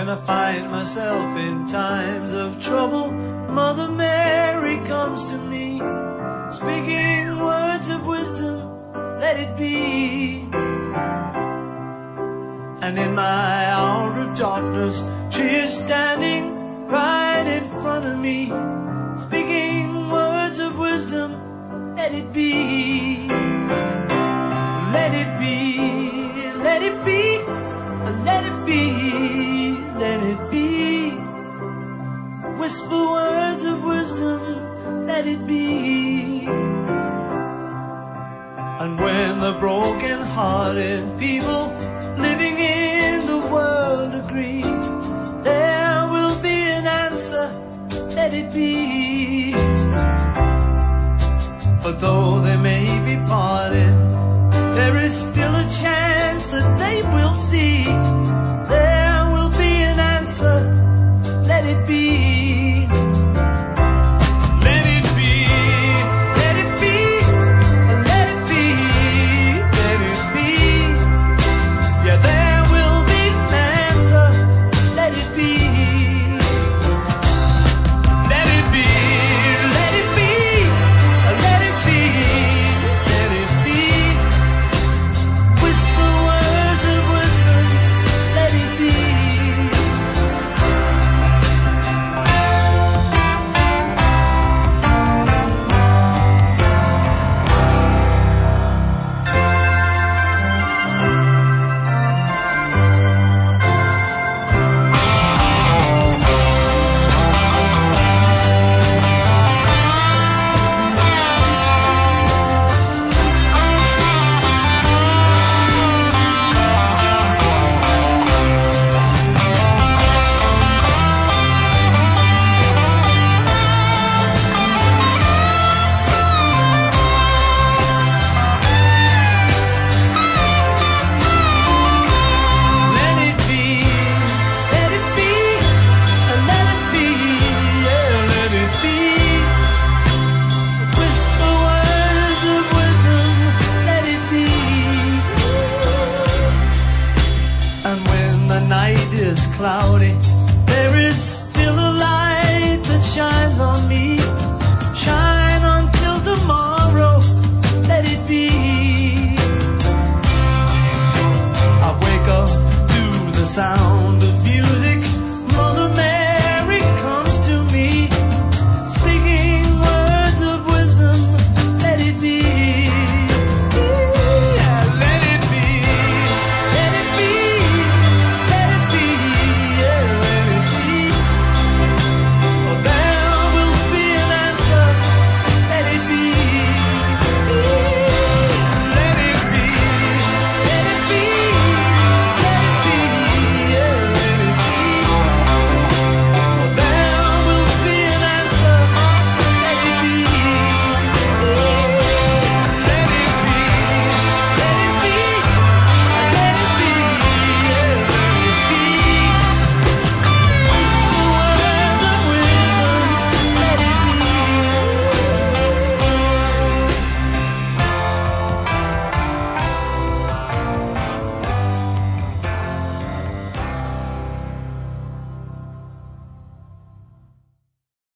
When I find myself in times of trouble, Mother Mary comes to me, speaking words of wisdom, let it be. And in my hour of darkness, she is standing right in front of me, speaking words of wisdom, let it be. Let it be, let it be, let it be, let it be. Whisper words of wisdom, let it be. And when the broken-hearted people living in the world agree, there will be an answer, let it be. For though they may be parted, there is still a chance that they will see. There will be an answer, let it be.